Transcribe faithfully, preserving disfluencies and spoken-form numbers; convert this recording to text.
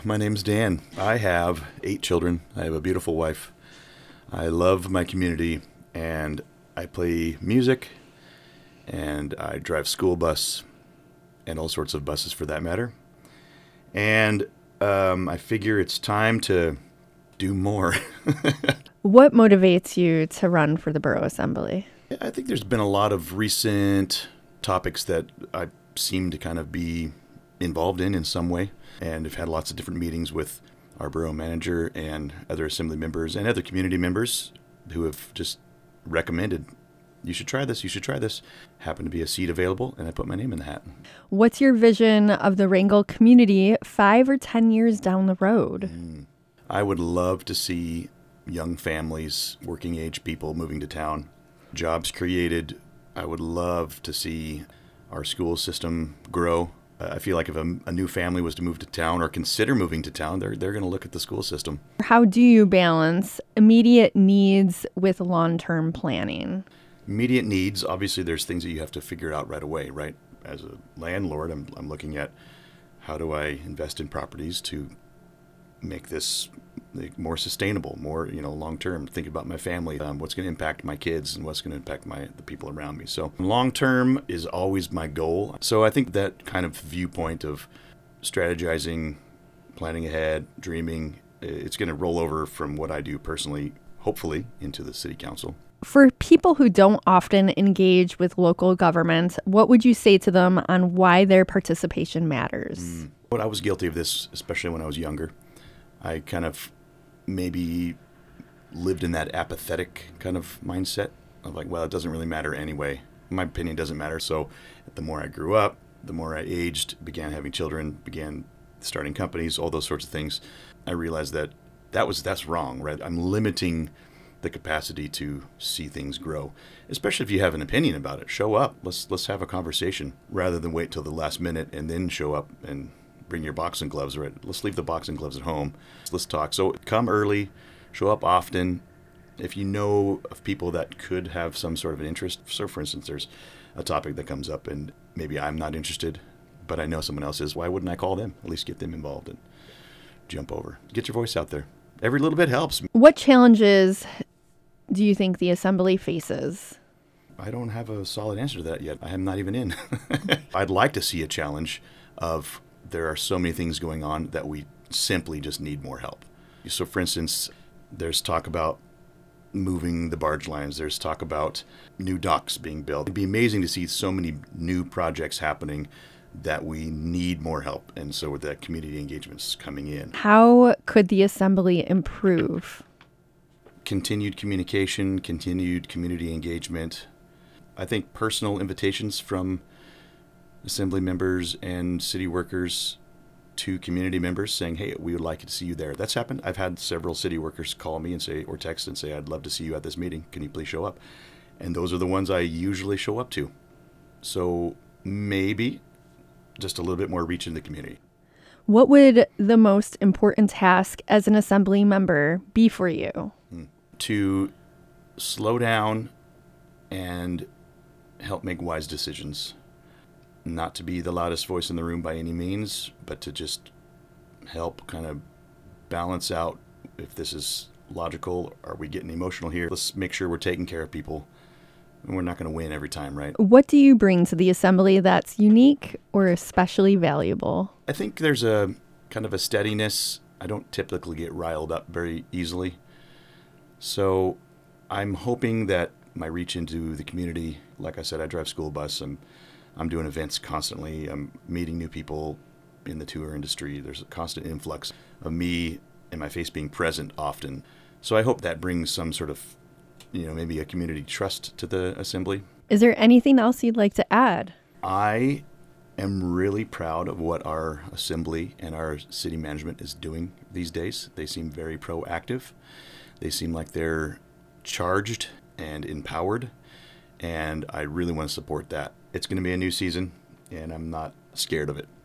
My name's Dan. I have eight children. I have a beautiful wife. I love my community, and I play music, and I drive school bus, and all sorts of buses for that matter. And um, I figure it's time to do more. What motivates you to run for the Borough Assembly? I think there's been a lot of recent topics that I seem to kind of be involved in in some way, and have had lots of different meetings with our borough manager and other assembly members and other community members who have just recommended, you should try this, you should try this. Happened to be a seat available, and I put my name in the hat. What's your vision of the Wrangell community five or ten years down the road? Mm. I would love to see young families, working age people moving to town, jobs created. I would love to see our school system grow. I feel like if a, a new family was to move to town or consider moving to town, they're they're going to look at the school system. How do you balance immediate needs with long-term planning? Immediate needs, obviously there's things that you have to figure out right away, right? As a landlord, I'm I'm looking at how do I invest in properties to make this more sustainable, more, you know, long term. Think about my family, um, what's going to impact my kids, and what's going to impact my the people around me. So long term is always my goal. So I think that kind of viewpoint of strategizing, planning ahead, dreaming, it's going to roll over from what I do personally, hopefully, into the city council. For people who don't often engage with local government, what would you say to them on why their participation matters? Mm. But I was guilty of this, especially when I was younger. I kind of maybe lived in that apathetic kind of mindset of like, well, it doesn't really matter anyway. My opinion doesn't matter. So the more I grew up, the more I aged, began having children, began starting companies, all those sorts of things, I realized that that was that's wrong, right? I'm limiting the capacity to see things grow, especially if you have an opinion about it. Show up. Let's let's have a conversation rather than wait till the last minute and then show up and bring your boxing gloves, right? Let's leave the boxing gloves at home. Let's talk. So come early, show up often. If you know of people that could have some sort of an interest, so for instance, there's a topic that comes up and maybe I'm not interested, but I know someone else is, why wouldn't I call them? At least get them involved and jump over. Get your voice out there. Every little bit helps. What challenges do you think the Assembly faces? I don't have a solid answer to that yet. I am not even in. I'd like to see a challenge of there are so many things going on that we simply just need more help. So for instance, there's talk about moving the barge lines. There's talk about new docks being built. It'd be amazing to see so many new projects happening that we need more help. And so with that community engagement's coming in. How could the Assembly improve? Continued communication, continued community engagement. I think personal invitations from assembly members and city workers to community members saying, hey, we would like to see you there. That's happened. I've had several city workers call me and say, or text and say, I'd love to see you at this meeting. Can you please show up? And those are the ones I usually show up to. So maybe just a little bit more reach in the community. What would the most important task as an assembly member be for you? Hmm. To slow down and help make wise decisions. Not to be the loudest voice in the room by any means, but to just help kind of balance out if this is logical, are we getting emotional here? Let's make sure we're taking care of people. And we're not going to win every time, right? What do you bring to the Assembly that's unique or especially valuable? I think there's a kind of a steadiness. I don't typically get riled up very easily. So I'm hoping that my reach into the community, like I said, I drive school bus, and I'm doing events constantly. I'm meeting new people in the tour industry. There's a constant influx of me and my face being present often. So I hope that brings some sort of, you know, maybe a community trust to the Assembly. Is there anything else you'd like to add? I am really proud of what our Assembly and our city management is doing these days. They seem very proactive. They seem like they're charged and empowered, and I really want to support that. It's going to be a new season, and I'm not scared of it.